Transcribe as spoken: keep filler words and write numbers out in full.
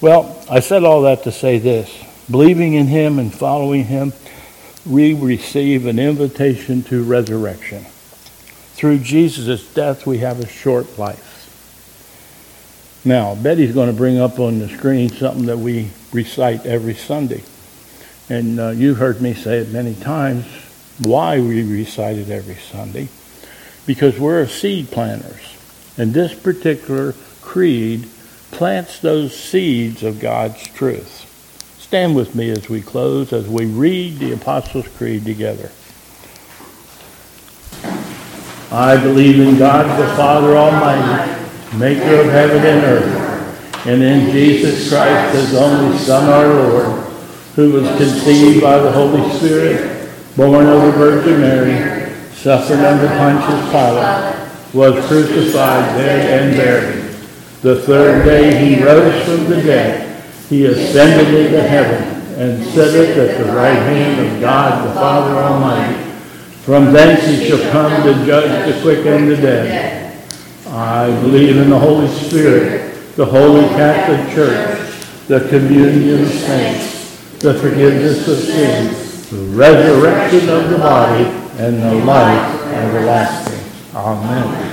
Well, I said all that to say this. Believing in him and following him, we receive an invitation to resurrection. Through Jesus' death, we have a short life. Now, Betty's going to bring up on the screen something that we recite every Sunday. And uh, you've heard me say it many times, why we recite it every Sunday. Because we're seed planters. And this particular creed plants those seeds of God's truth. Stand with me as we close, as we read the Apostles' Creed together. I believe in God the Father Almighty, maker of heaven and earth, and in Jesus Christ, his only Son, our Lord, who was conceived by the Holy Spirit, born of the Virgin Mary, suffered under Pontius Pilate, was crucified, dead, and buried. The third day he rose from the dead. He ascended into heaven and sitteth at the right hand of God the Father Almighty. From thence he shall come to judge the quick and the dead. I believe in the Holy Spirit, the Holy Catholic Church, the communion of saints, the forgiveness of sins, the resurrection of the body, and the life everlasting. Amen.